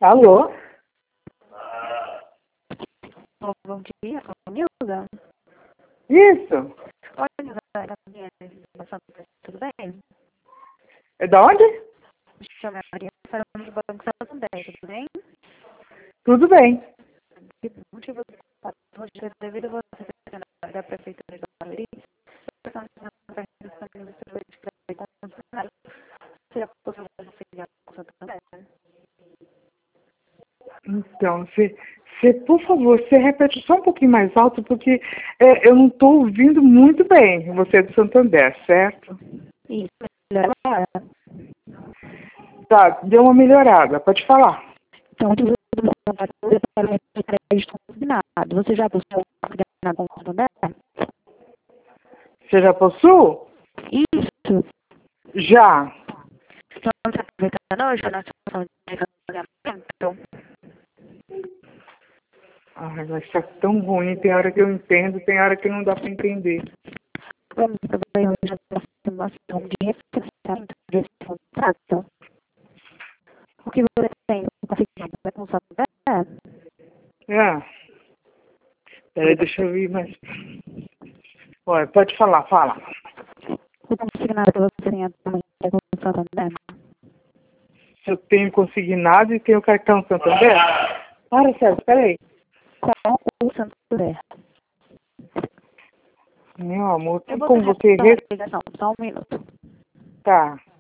Alô? Bom dia, Nilda. Isso. Oi, Nilda, Gabriela, tudo bem? É da onde? Me chamo Maria, falando do Banco Santander, tudo bem? Tudo bem. Que motivo hoje devido a você ser da Prefeitura de Barueri, seria possível você ligar para o Santander? Então, por favor, você repete só um pouquinho mais alto, porque eu não estou ouvindo muito bem. Você é do Santander, certo? Isso, melhor agora. Tá, deu uma melhorada. Pode falar. Então, o motivo do Santander é crédito combinado. Você já buscou na com o Santander? Você já possui? Isso. Já. Então, você aproveitando hoje a nossa ação de pagamento. Ai, mas tá tão ruim. Tem hora que eu entendo, tem hora que não dá para entender. Vamos trabalhar hoje a simulação de refinanciamento desse contrato. O que você tem conseguido com o Santander? Ah, peraí, deixa eu ir, mas... Olha, pode falar, fala. O consignado que você tem atualmente com o Santander? Eu tenho consignado e tenho cartão Santander? Para, Sérgio, peraí. Com o Santander. Meu amor, Eu tem vou como ter você... a ligação, só um minuto. Tá.